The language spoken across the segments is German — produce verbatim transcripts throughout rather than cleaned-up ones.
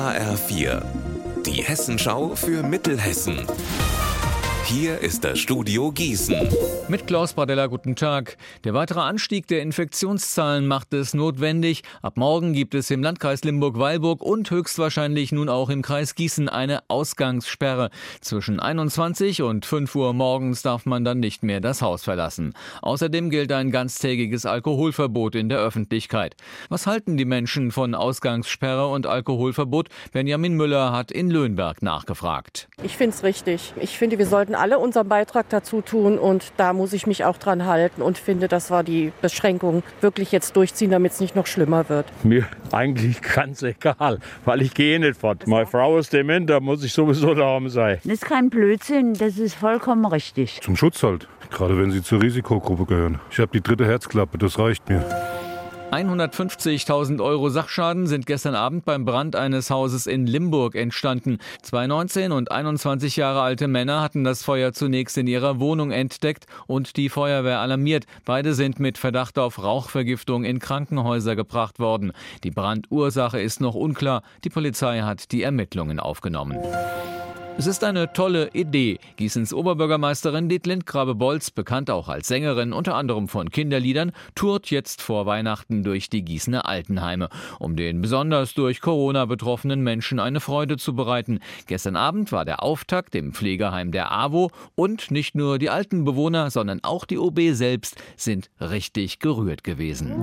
H R vier, die Hessenschau für Mittelhessen. Hier ist das Studio Gießen. Mit Klaus Bradella, guten Tag. Der weitere Anstieg der Infektionszahlen macht es notwendig. Ab morgen gibt es im Landkreis Limburg-Weilburg und höchstwahrscheinlich nun auch im Kreis Gießen eine Ausgangssperre. Zwischen einundzwanzig und fünf Uhr morgens darf man dann nicht mehr das Haus verlassen. Außerdem gilt ein ganztägiges Alkoholverbot in der Öffentlichkeit. Was halten die Menschen von Ausgangssperre und Alkoholverbot? Benjamin Müller hat in Löhnberg nachgefragt. Ich finde es richtig. Ich finde, wir sollten alle unseren Beitrag dazu tun und da muss ich mich auch dran halten und finde, dass wir die Beschränkungen wirklich jetzt durchziehen, damit es nicht noch schlimmer wird. Mir eigentlich ganz egal, weil ich gehe nicht fort. Meine Frau ist dement, da muss ich sowieso daheim sein. Das ist kein Blödsinn, das ist vollkommen richtig. Zum Schutz halt, gerade wenn Sie zur Risikogruppe gehören. Ich habe die dritte Herzklappe, das reicht mir. hundertfünfzigtausend Euro Sachschaden sind gestern Abend beim Brand eines Hauses in Limburg entstanden. Zwei neunzehn und einundzwanzig Jahre alte Männer hatten das Feuer zunächst in ihrer Wohnung entdeckt und die Feuerwehr alarmiert. Beide sind mit Verdacht auf Rauchvergiftung in Krankenhäuser gebracht worden. Die Brandursache ist noch unklar. Die Polizei hat die Ermittlungen aufgenommen. Es ist eine tolle Idee. Gießens Oberbürgermeisterin Dietlind Grabe-Bolz, bekannt auch als Sängerin, unter anderem von Kinderliedern, tourt jetzt vor Weihnachten durch die Gießener Altenheime, um den besonders durch Corona betroffenen Menschen eine Freude zu bereiten. Gestern Abend war der Auftakt im Pflegeheim der AWO und nicht nur die alten Bewohner, sondern auch die O B selbst sind richtig gerührt gewesen.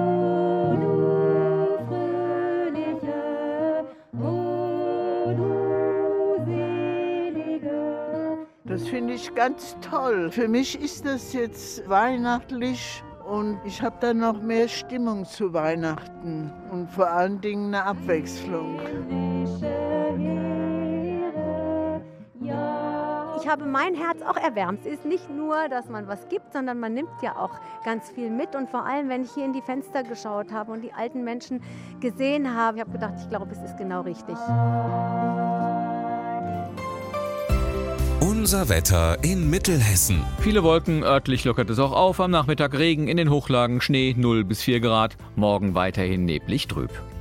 Das finde ich ganz toll. Für mich ist das jetzt weihnachtlich und ich habe dann noch mehr Stimmung zu Weihnachten und vor allen Dingen eine Abwechslung. Ich habe mein Herz auch erwärmt. Es ist nicht nur, dass man was gibt, sondern man nimmt ja auch ganz viel mit. Und vor allem, wenn ich hier in die Fenster geschaut habe und die alten Menschen gesehen habe, ich habe gedacht, ich glaube, es ist genau richtig. Unser Wetter in Mittelhessen. Viele Wolken, örtlich lockert es auch auf. Am Nachmittag Regen, in den Hochlagen Schnee, null bis vier Grad. Morgen weiterhin neblig trüb.